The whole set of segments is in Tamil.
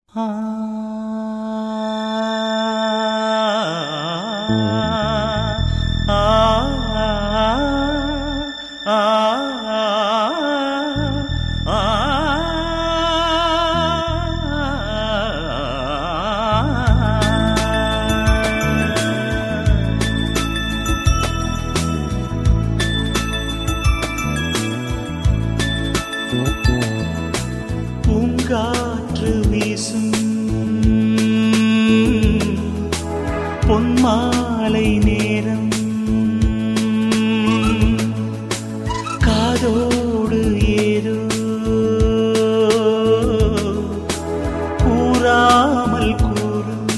பூங்காற்று வீசும் பொன்மாலை நேரம் காதோடு ஏதோ கூறாமல் கூறும்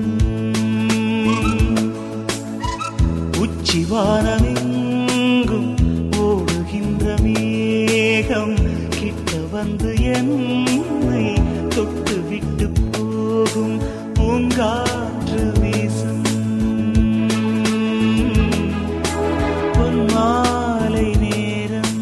உச்சிவானமெங்கும் ஓடுகின்ற மேகம் கிட்ட வந்து என்னை தொட்டு விட்டு போகும். பூங்காற்று வீசும் பொன்மாலை நேரம்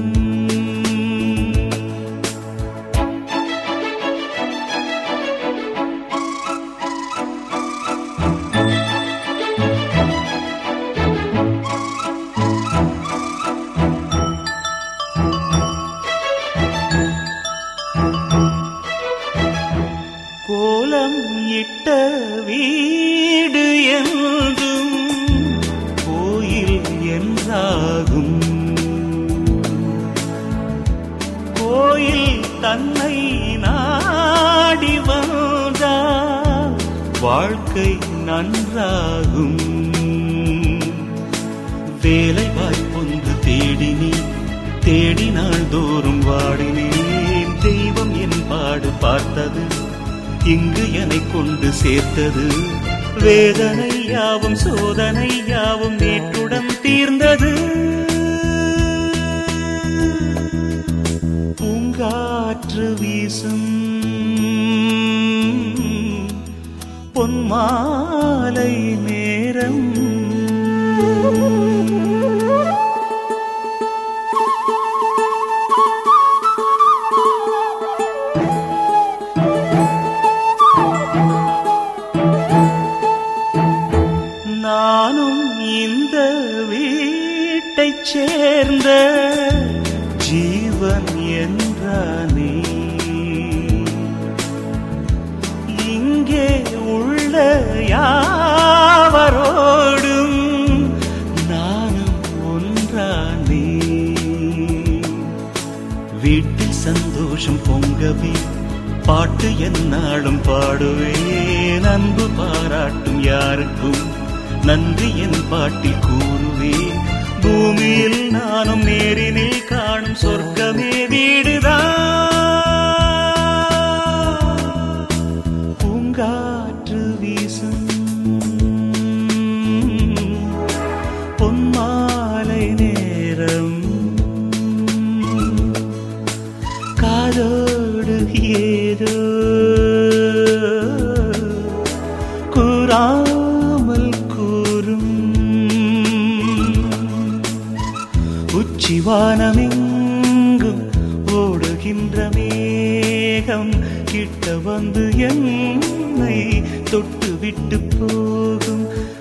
கோலம் இட்ட வீடு என்றும் கோயில் என்றாகும். கோயில் தன்னை நாடி வந்தால் வாழ்க்கை நன்றாகும். வேலை வாய்ப்பொன்று தேடினேன், தேடினாள் தோறும் வாடினேன். தெய்வம் என் பாடு பார்த்தது, இங்கு என்னை கொண்டு சேர்த்தது. வேதனை யாவும் சோதனை யாவும் நேற்றுடன் தீர்ந்தது. பூங்காற்று வீசும் பொன்மாலை நேரம் நானும் இந்த வீட்டைச் சேர்ந்த ஜீவன் என்றானே. இங்கே உள்ள யாவரோடும் நானும் ஒன்றானே. வீட்டில் சந்தோஷம் பொங்கவே பாட்டு என்னாலும் பாடுவேன். அன்பு பாராட்டும் யாருக்கும் நன்றி என் பாட்டில் கூறுவேன். பூமியில் நானும் நேரினில் காணும் சொர்க்கமே வீடுதான். பூங்காற்று வீசும் பொன்மாலை நேரம் காதோடு ஏதோ கூறாமல் கூறும். உச்சிவானமெங்கும் ஓடுகின்ற மேகம் கிட்ட வந்து என்னை தொட்டு விட்டு போகும்.